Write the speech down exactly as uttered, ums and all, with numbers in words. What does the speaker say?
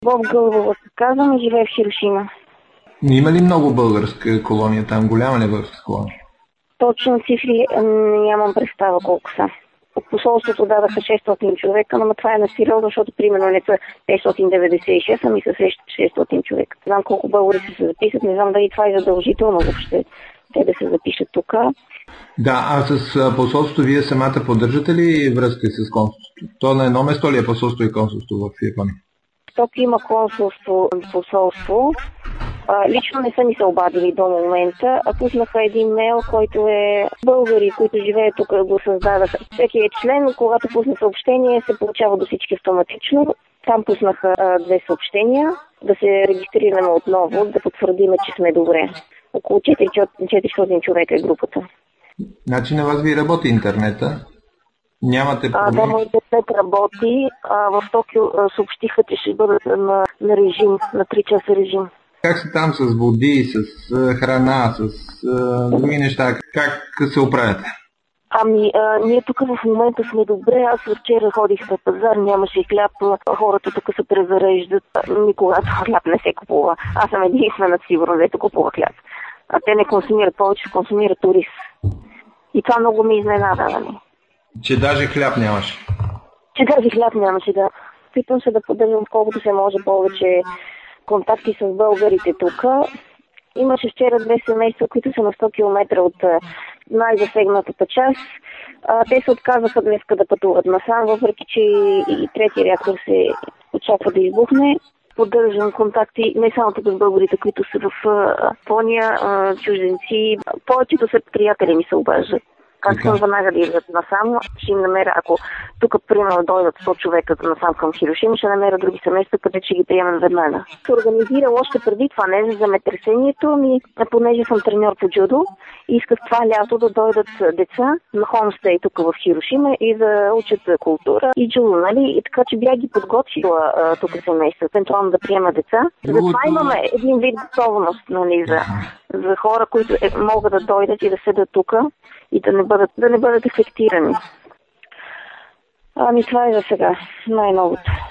Боб Гълъбова се казвам и живее в Хирошима. Има ли много българска колония там? Голяма ли българска колония? Точно цифри нямам представа колко са. От посолството дадаха шестстотин човека, но това е насилено, защото примерно не са петстотин деветдесет и шест, ами са шестстотин човека. Не знам колко българи се, се записат, не знам дали това е задължително въобще те да се запишат тук. Да, а с посолството вие самата поддържате ли връзка с консулството? То на едно место ли е посолство и консулство в Япония? Тук има консулство и посолство. А, лично не са ни се обадили до момента, а пуснаха един мейл, който е българи, които живеят тук, го създадаха. Всеки е член, когато пусне съобщение, се получава до всички автоматично. Там пуснаха а, две съобщения, да се регистрираме отново, да потвърдиме, че сме добре. Около четиристотин човека е групата. Значи на вас ви работи интернета? Нямате проблем? А, да, моят интернет работи. А, в Токио а, съобщиха, че ще бъдат на, на режим, на три часа режим. Как са там с води, с храна, с а, други неща? Как се оправяте? Ами, а, ние тук в момента сме добре. Аз вчера ходих на пазар, нямаше хляб. Хората тук се презареждат. Никога хляб не се купува. Аз съм единствена сигурно, дето купува хляб. А те не консумират повече, консумират турист. И това много ми изненада, нали? Че даже хляб нямаше? Че даже хляб нямаше, да. Питам се да поддържам колкото се може повече контакти с българите тук. Имаше вчера две семейства, които са на сто километра от най-засегнатата част. А, те се отказаха днеска да пътуват насам, въпреки че и трети реактор се очаква да избухне. Поддържам контакти не само тук с българите, които са в Япония, чужденци. Повечето са приятели ми се обаждат. Как съм веднага да идват насам, ще им намеря, ако тук примерно дойдат сто човека насам към Хирошима, ще намеря други семейства, където ще ги приемем веднага. Се организирам още преди това, не за земетресението, ми, понеже съм треньор по джудо, исках това лято да дойдат деца на хомстей тук в Хирошима и да учат култура и джудо, нали? И така, че бях ги подготвила а, тук семейства, евентуално да приема деца. Затова имаме един вид готовност, нали, за, за хора, които е, могат да дойдат и да седат тук и да не бъдат, да не бъдат ефектирани. Ами това е за сега, най-новото.